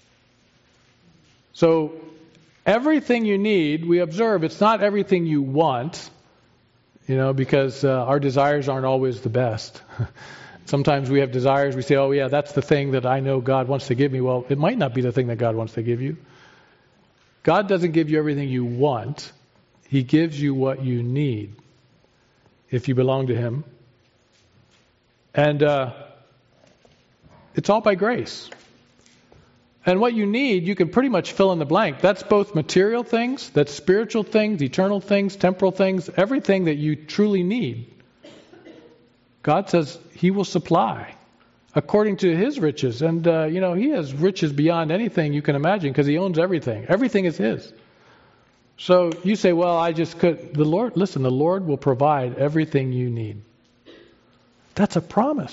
So everything you need, we observe, it's not everything you want, you know, because uh, our desires aren't always the best. Sometimes we have desires, we say, oh yeah, that's the thing that I know God wants to give me. Well, it might not be the thing that God wants to give you. God doesn't give you everything you want. He gives you what you need if you belong to him. And uh, it's all by grace. And what you need, you can pretty much fill in the blank. That's both material things, that's spiritual things, eternal things, temporal things, everything that you truly need. God says he will supply according to his riches. And, uh, you know, he has riches beyond anything you can imagine because he owns everything. Everything is his. So you say, well, I just could. The Lord, listen, the Lord will provide everything you need. That's a promise.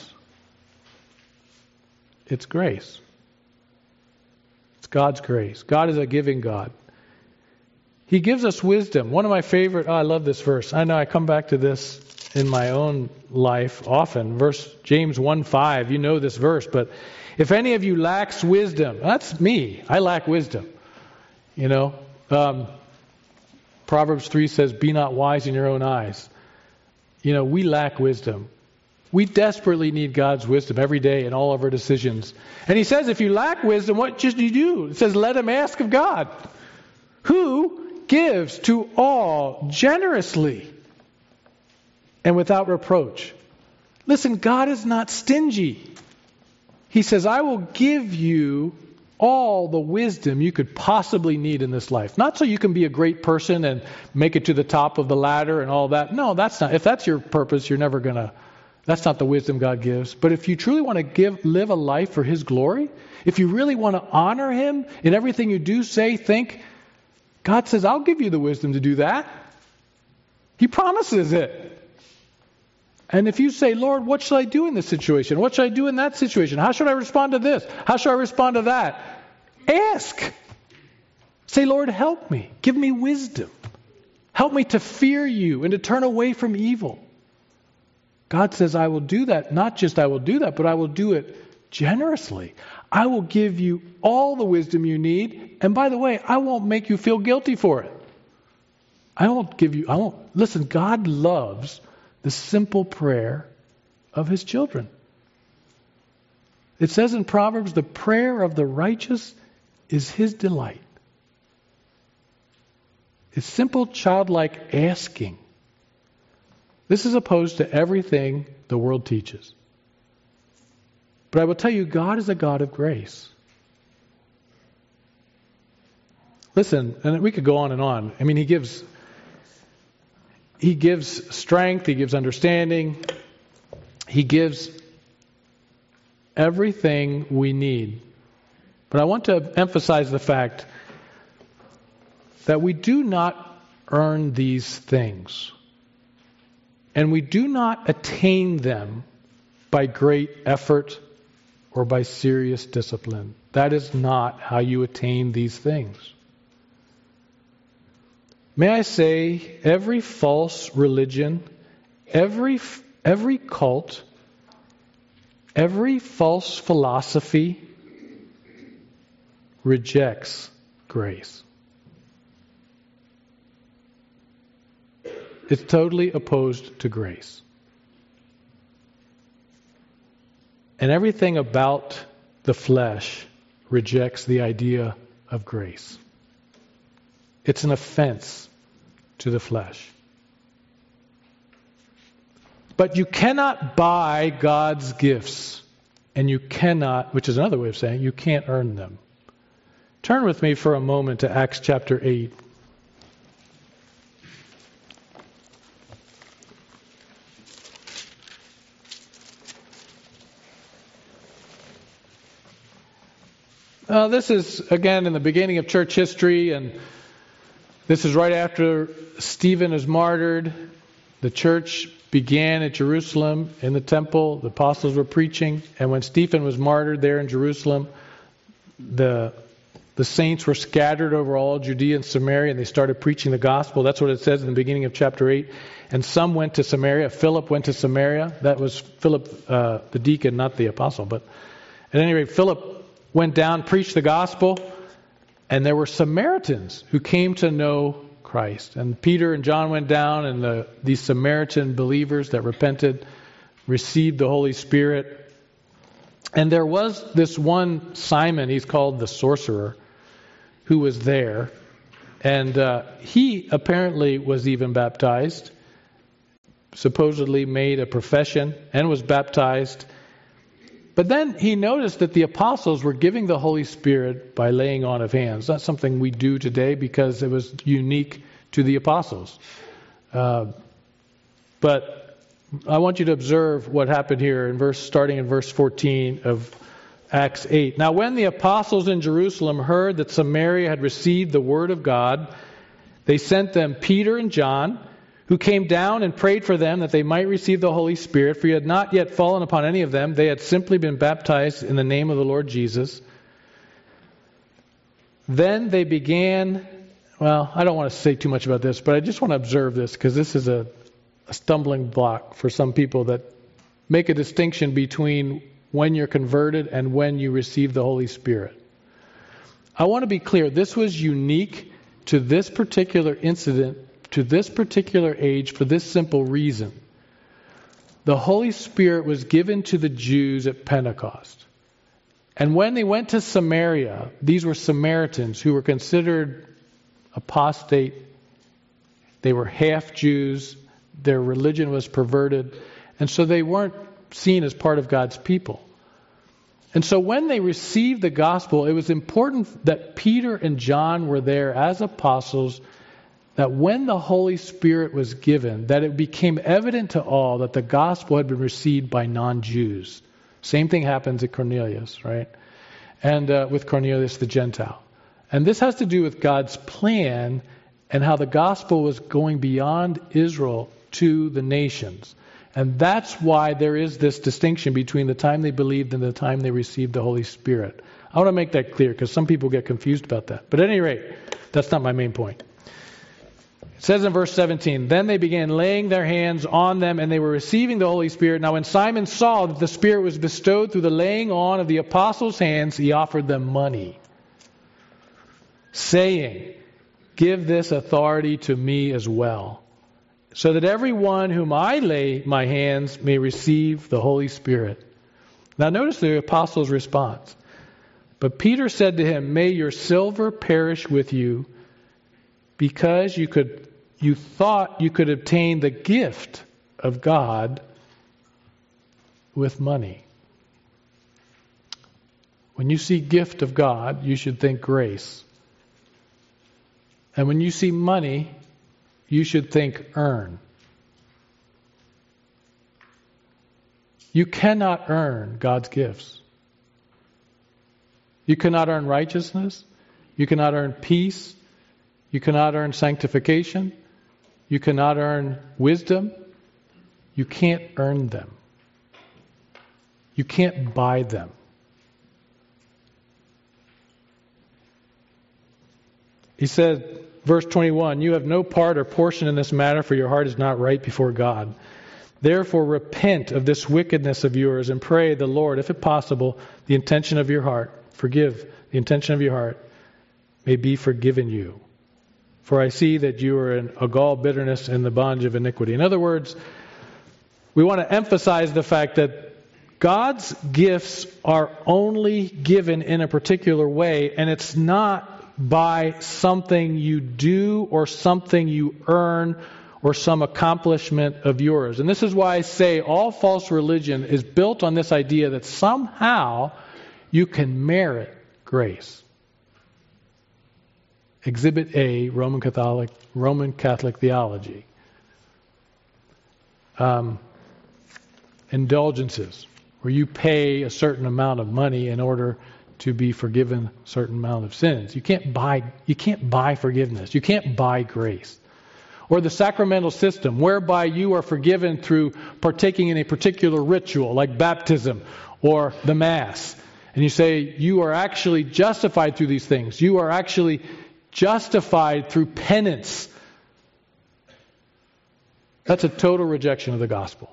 It's grace. It's God's grace. God is a giving God. He gives us wisdom. One of my favorite, oh, I love this verse. I know I come back to this in my own life often. Verse James one five, you know this verse, but if any of you lacks wisdom, that's me. I lack wisdom. You know, um, Proverbs three says, be not wise in your own eyes. You know, we lack wisdom. We desperately need God's wisdom every day in all of our decisions. And he says, if you lack wisdom, what should you do? It says, let him ask of God, who gives to all generously and without reproach. Listen, God is not stingy. He says, I will give you all the wisdom you could possibly need in this life. Not so you can be a great person and make it to the top of the ladder and all that. No, that's not. If that's your purpose, you're never going to. That's not the wisdom God gives. But if you truly want to give, live a life for his glory, if you really want to honor him in everything you do, say, think, God says, I'll give you the wisdom to do that. He promises it. And if you say, Lord, what should I do in this situation? What should I do in that situation? How should I respond to this? How should I respond to that? Ask. Say, Lord, help me. Give me wisdom. Help me to fear you and to turn away from evil. God says, I will do that. Not just I will do that, but I will do it generously. I will give you all the wisdom you need. And by the way, I won't make you feel guilty for it. I won't give you, I won't. Listen, God loves the simple prayer of his children. It says in Proverbs, the prayer of the righteous is his delight. It's simple, childlike asking. This is opposed to everything the world teaches. But I will tell you, God is a God of grace. Listen, and we could go on and on. I mean, he gives, he gives strength, he gives understanding, he gives everything we need. But I want to emphasize the fact that we do not earn these things. And we do not attain them by great effort or by serious discipline. That is not how you attain these things. May I say, every false religion, every every cult, every false philosophy rejects grace. It's totally opposed to grace. And everything about the flesh rejects the idea of grace. It's an offense to the flesh. But you cannot buy God's gifts. And you cannot, which is another way of saying, you can't earn them. Turn with me for a moment to Acts chapter eight. Uh, this is, again, in the beginning of church history, and this is right after Stephen is martyred. The church began at Jerusalem in the temple. The apostles were preaching. And when Stephen was martyred there in Jerusalem, the the saints were scattered over all Judea and Samaria, and they started preaching the gospel. That's what it says in the beginning of chapter eight. And some went to Samaria. Philip went to Samaria. That was Philip, uh, the deacon, not the apostle. But at any rate, Philip went down, preached the gospel, and there were Samaritans who came to know Christ. And Peter and John went down, and the, these Samaritan believers that repented received the Holy Spirit. And there was this one Simon, he's called the sorcerer, who was there. And uh, he apparently was even baptized, supposedly made a profession, and was baptized. But then he noticed that the apostles were giving the Holy Spirit by laying on of hands. That's something we do today because it was unique to the apostles. Uh, but I want you to observe what happened here in verse, starting in verse fourteen of Acts eight. Now when the apostles in Jerusalem heard that Samaria had received the word of God, they sent them Peter and John, who came down and prayed for them that they might receive the Holy Spirit, for he had not yet fallen upon any of them. They had simply been baptized in the name of the Lord Jesus. Then they began, well, I don't want to say too much about this, but I just want to observe this because this is a, a stumbling block for some people that make a distinction between when you're converted and when you receive the Holy Spirit. I want to be clear, this was unique to this particular incident, to this particular age, for this simple reason. The Holy Spirit was given to the Jews at Pentecost. And when they went to Samaria, these were Samaritans who were considered apostate. They were half Jews. Their religion was perverted. And so they weren't seen as part of God's people. And so when they received the gospel, it was important that Peter and John were there as apostles, that when the Holy Spirit was given, that it became evident to all that the gospel had been received by non-Jews. Same thing happens at Cornelius, right? And uh, with Cornelius the Gentile. And this has to do with God's plan and how the gospel was going beyond Israel to the nations. And that's why there is this distinction between the time they believed and the time they received the Holy Spirit. I want to make that clear because some people get confused about that. But at any rate, that's not my main point. It says in verse seventeen, then they began laying their hands on them and they were receiving the Holy Spirit. Now when Simon saw that the Spirit was bestowed through the laying on of the apostles' hands, he offered them money, saying, give this authority to me as well, so that everyone whom I lay my hands may receive the Holy Spirit. Now notice the apostles' response. But Peter said to him, may your silver perish with you, because you could you thought you could obtain the gift of God with money. When you see gift of God, you should think grace. And when you see money, you should think earn. You cannot earn God's gifts. You cannot earn righteousness. You cannot earn peace. You cannot earn sanctification. You cannot earn wisdom. You can't earn them. You can't buy them. He said, verse twenty-one, you have no part or portion in this matter, for your heart is not right before God. Therefore repent of this wickedness of yours and pray the Lord, if it possible, the intention of your heart, forgive the intention of your heart, may be forgiven you. For I see that you are in a gall bitterness and the bondage of iniquity. In other words, we want to emphasize the fact that God's gifts are only given in a particular way, and it's not by something you do or something you earn or some accomplishment of yours. And this is why I say all false religion is built on this idea that somehow you can merit grace. Exhibit A, Roman Catholic Roman Catholic theology. Um, indulgences, where you pay a certain amount of money in order to be forgiven a certain amount of sins. You can't buy you can't buy forgiveness. You can't buy grace. Or the sacramental system, whereby you are forgiven through partaking in a particular ritual, like baptism or the Mass. And you say, you are actually justified through these things. You are actually justified through penance. That's a total rejection of the gospel.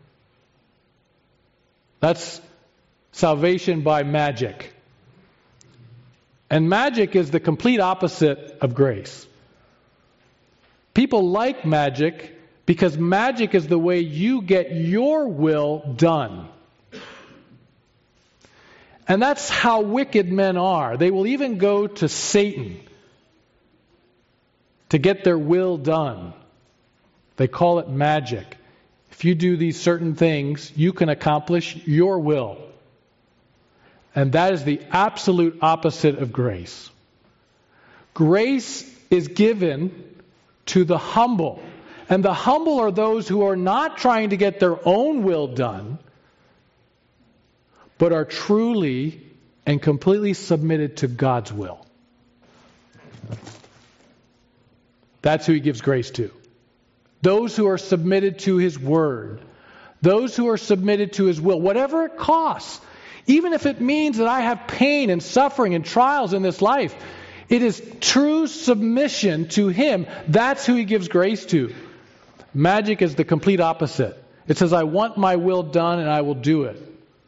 That's salvation by magic. And magic is the complete opposite of grace. People like magic because magic is the way you get your will done. And that's how wicked men are. They will even go to Satan to get their will done. They call it magic. If you do these certain things, you can accomplish your will. And that is the absolute opposite of grace. Grace is given to the humble. And the humble are those who are not trying to get their own will done, but are truly and completely submitted to God's will. That's who He gives grace to. Those who are submitted to His Word. Those who are submitted to His will, whatever it costs. Even if it means that I have pain and suffering and trials in this life, it is true submission to Him. That's who He gives grace to. Magic is the complete opposite. It says, I want my will done and I will do it.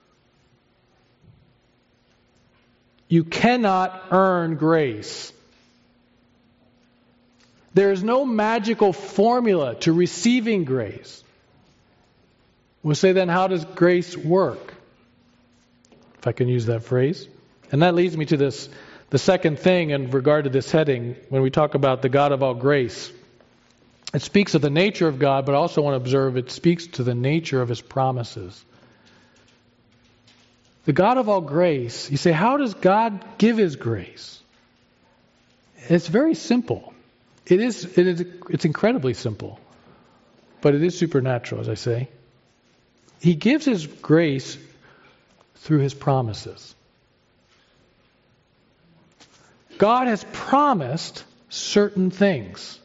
You cannot earn grace. There is no magical formula to receiving grace. We'll say then, how does grace work? If I can use that phrase. And that leads me to this, the second thing in regard to this heading, when we talk about the God of all grace. It speaks of the nature of God, but I also want to observe it speaks to the nature of His promises. The God of all grace, you say, how does God give His grace? It's very simple. It is, it is, it's incredibly simple. But it is supernatural, as I say. He gives His grace through His promises. God has promised certain things.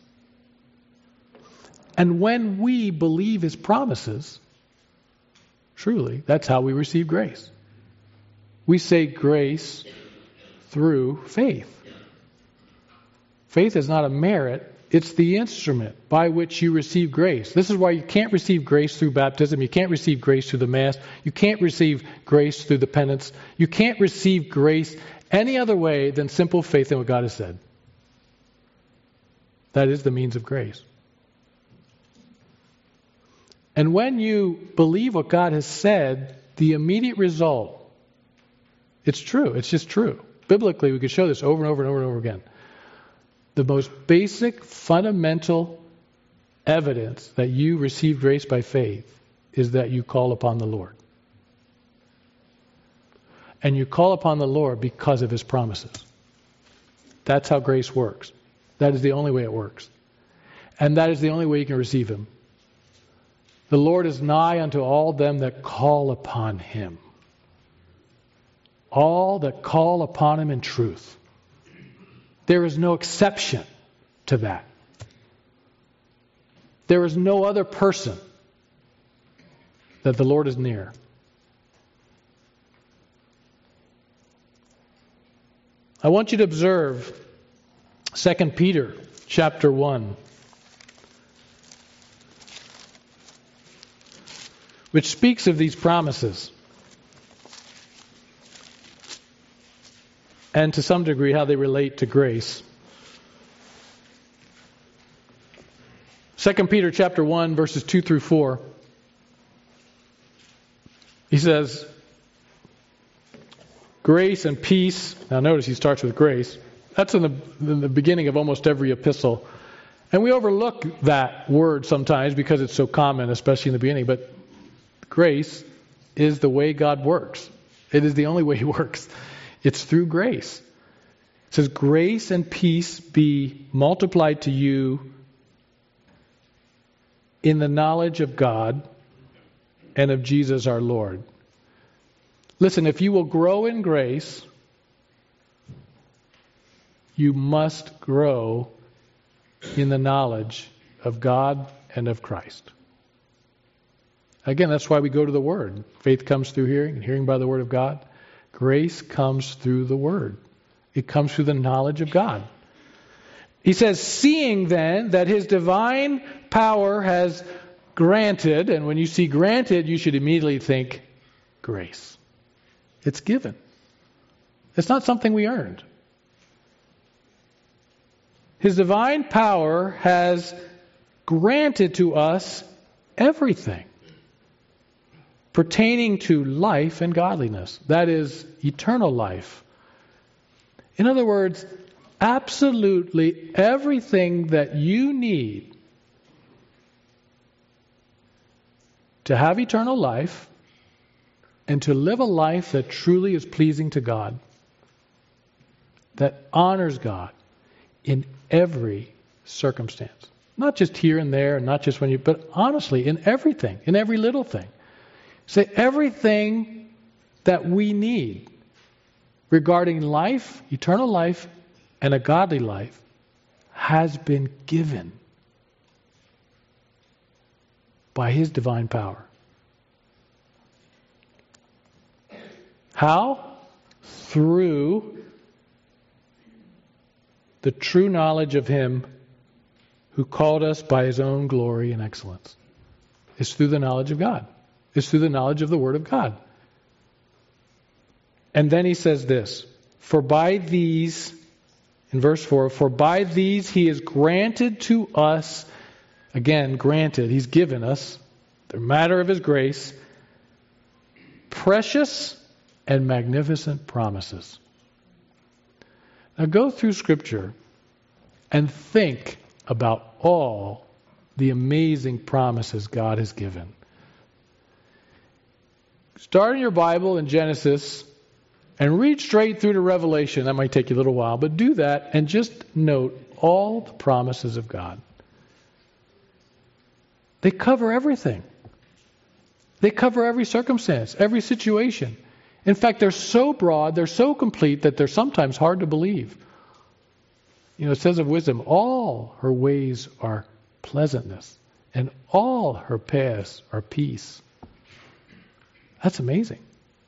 And when we believe His promises, truly, that's how we receive grace. We say grace through faith. Faith is not a merit, it's the instrument by which you receive grace. This is why you can't receive grace through baptism, you can't receive grace through the Mass, you can't receive grace through the penance, you can't receive grace any other way than simple faith in what God has said. That is the means of grace. And when you believe what God has said, the immediate result, it's true, it's just true. Biblically, we could show this over and over and over and over again. The most basic, fundamental evidence that you receive grace by faith is that you call upon the Lord. And you call upon the Lord because of His promises. That's how grace works. That is the only way it works. And that is the only way you can receive Him. The Lord is nigh unto all them that call upon Him. All that call upon Him in truth. There is no exception to that. There is no other person that the Lord is near. I want you to observe Second Peter chapter one, which speaks of these promises. And to some degree how they relate to grace. Second Peter chapter one, verses two through four. He says, grace and peace. Now notice he starts with grace. That's in the, in the beginning of almost every epistle. And we overlook that word sometimes because it's so common, especially in the beginning. But grace is the way God works. It is the only way He works. It's through grace. It says, grace and peace be multiplied to you in the knowledge of God and of Jesus our Lord. Listen, if you will grow in grace, you must grow in the knowledge of God and of Christ. Again, that's why we go to the Word. Faith comes through hearing, and hearing by the Word of God. Grace comes through the Word. It comes through the knowledge of God. He says, seeing then that His divine power has granted, and when you see granted, you should immediately think grace. It's given. It's not something we earned. His divine power has granted to us everything pertaining to life and godliness. That is, eternal life. In other words, absolutely everything that you need to have eternal life and to live a life that truly is pleasing to God, that honors God in every circumstance. Not just here and there, not just when you, but honestly, in everything, in every little thing. Say everything that we need regarding life, eternal life, and a godly life has been given by His divine power. How? Through the true knowledge of Him who called us by His own glory and excellence. It's through the knowledge of God. It's through the knowledge of the Word of God. And then he says this, for by these, in verse four, for by these He is granted to us, again, granted, He's given us, the matter of His grace, precious and magnificent promises. Now go through Scripture and think about all the amazing promises God has given. Start in your Bible in Genesis and read straight through to Revelation. That might take you a little while, but do that and just note all the promises of God. They cover everything. They cover every circumstance, every situation. In fact, they're so broad, they're so complete that they're sometimes hard to believe. You know, it says of wisdom, all her ways are pleasantness, and all her paths are peace. That's amazing.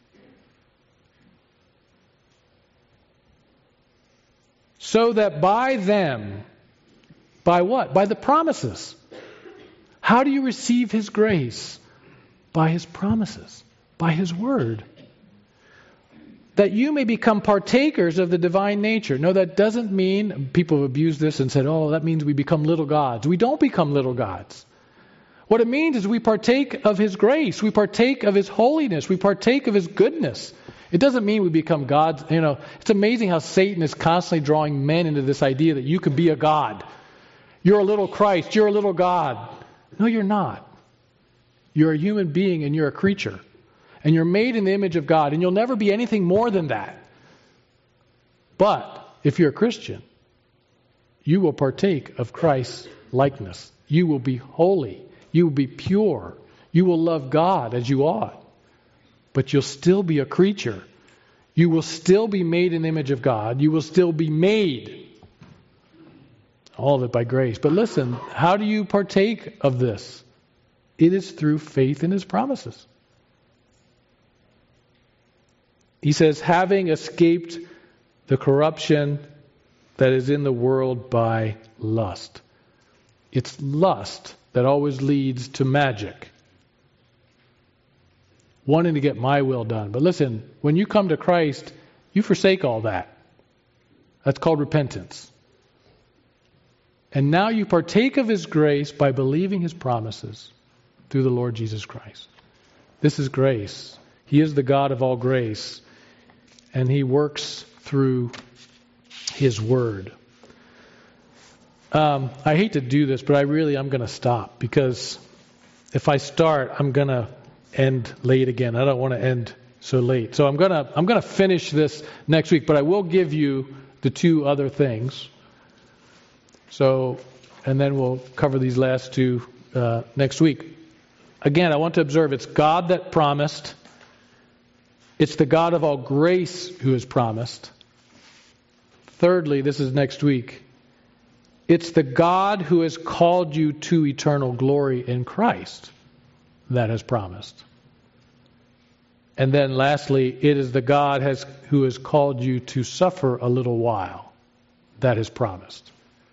So that by them, by what? By the promises. How do you receive His grace? By His promises, by His Word. That you may become partakers of the divine nature. No, that doesn't mean, people have abused this and said, oh, that means we become little gods. We don't become little gods. What it means is we partake of His grace. We partake of His holiness. We partake of His goodness. It doesn't mean we become gods. You know, it's amazing how Satan is constantly drawing men into this idea that you could be a god. You're a little Christ. You're a little God. No, you're not. You're a human being and you're a creature. And you're made in the image of God. And you'll never be anything more than that. But if you're a Christian, you will partake of Christ's likeness. You will be holy. You will be pure. You will love God as you ought. But you'll still be a creature. You will still be made in the image of God. You will still be made. All of it by grace. But listen, how do you partake of this? It is through faith in His promises. He says, having escaped the corruption that is in the world by lust. It's lust that always leads to magic. Wanting to get my will done. But listen, when you come to Christ, you forsake all that. That's called repentance. And now you partake of His grace by believing His promises through the Lord Jesus Christ. This is grace. He is the God of all grace. And He works through His Word. Um, I hate to do this, but I really am going to stop. Because if I start, I'm going to end late again. I don't want to end so late. So I'm going to I'm going to finish this next week. But I will give you the two other things. So, and then we'll cover these last two uh, next week. Again, I want to observe it's God that promised. It's the God of all grace who has promised. Thirdly, this is next week. It's the God who has called you to eternal glory in Christ that has promised. And then lastly, it is the God has, who has called you to suffer a little while that has promised.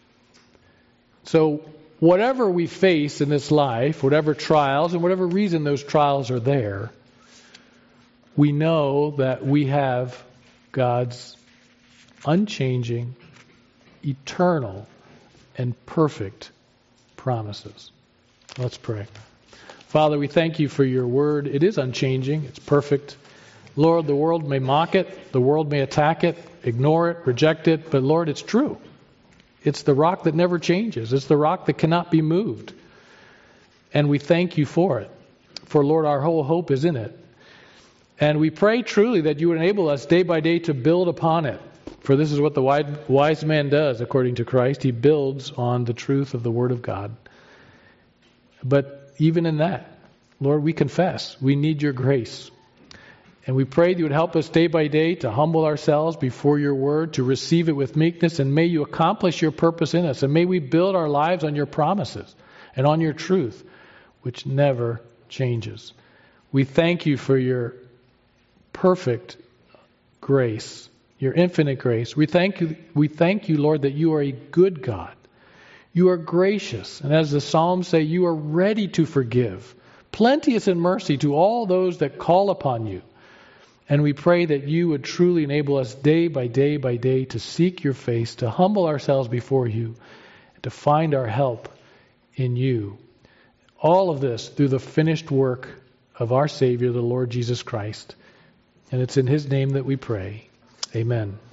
So whatever we face in this life, whatever trials and whatever reason those trials are there, we know that we have God's unchanging, eternal, and perfect promises. Let's pray. Father, we thank you for your word. It is unchanging. It's perfect. Lord, the world may mock it. The world may attack it, ignore it, reject it. But Lord, it's true. It's the rock that never changes. It's the rock that cannot be moved. And we thank you for it. For Lord, our whole hope is in it. And we pray truly that you would enable us day by day to build upon it. For this is what the wise man does, according to Christ. He builds on the truth of the Word of God. But even in that, Lord, we confess we need your grace. And we pray that you would help us day by day to humble ourselves before your word, to receive it with meekness, and may you accomplish your purpose in us. And may we build our lives on your promises and on your truth, which never changes. We thank you for your perfect grace, your infinite grace. We thank you, we thank you, Lord, that you are a good God. You are gracious. And as the Psalms say, you are ready to forgive. Plenteous in mercy to all those that call upon you. And we pray that you would truly enable us day by day by day to seek your face, to humble ourselves before you, and to find our help in you. All of this through the finished work of our Savior, the Lord Jesus Christ. And it's in his name that we pray. Amen.